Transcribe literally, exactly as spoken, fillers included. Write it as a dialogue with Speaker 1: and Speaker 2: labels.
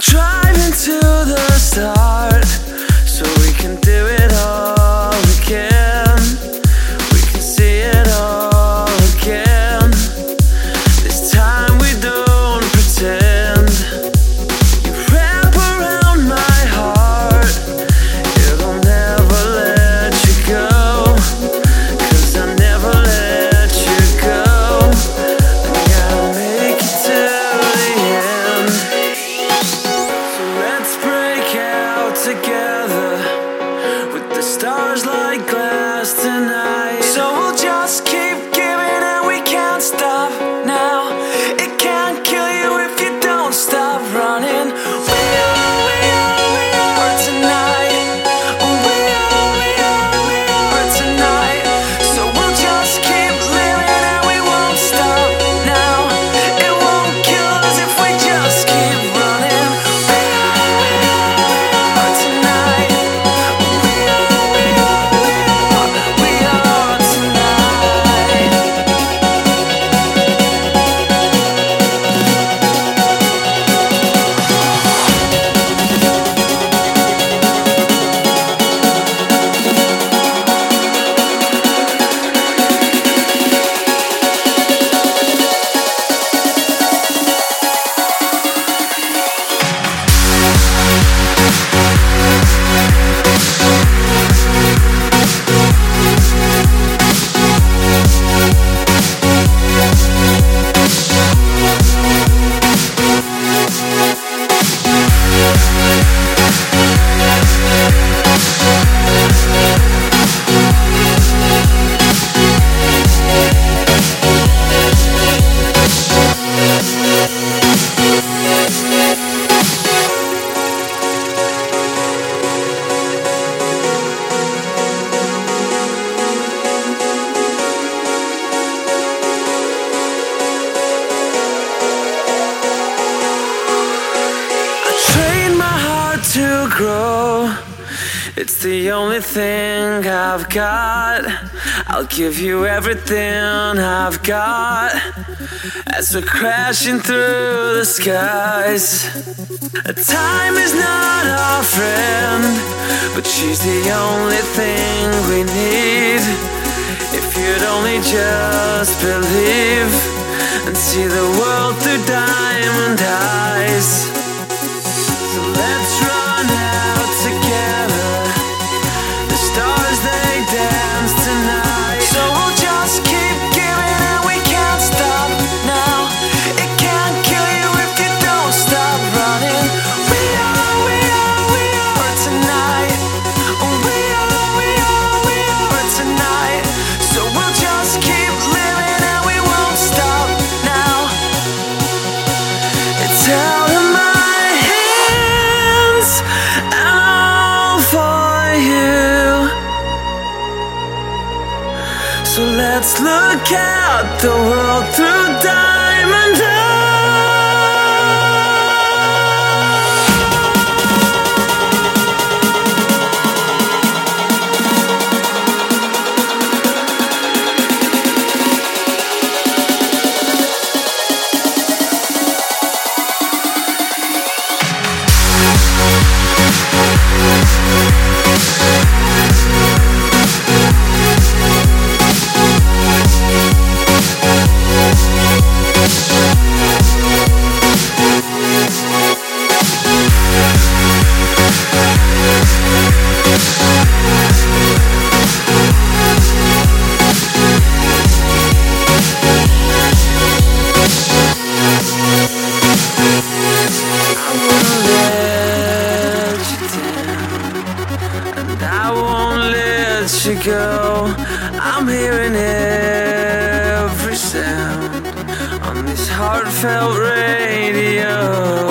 Speaker 1: driving to the start, so we can do it all again. We can see it all again. This time we don't pretend. You wrap around my heart, it'll never let you go, 'cause I never let you go. I gotta make it to the end. So let's break out together with the stars like glass tonight. So we'll just keep giving and we can't stop now. It can't kill you if you don't stop running. We are, we are, we are tonight. We are, we are, we are tonight. So we'll just keep living and we won't stop now. It won't kill us if we just keep running. We are, we are, we are tonight. We are, we are, we are, we are tonight. Train my heart to grow. It's the only thing I've got. I'll give you everything I've got as we're crashing through the skies. Time is not our friend, but she's the only thing we need. If you'd only just believe and see the world through diamond eyes. So let's run out together. The stars, they dance tonight. So we'll just keep giving and we can't stop now. It can't kill you if you don't stop running. We are, we are, we are tonight. We are, we are, we are tonight. So we'll just keep living and we won't stop now. It's out of my hands and all for you. So let's look at the world through diamond eyes. You go, I'm hearing every sound on this heartfelt radio.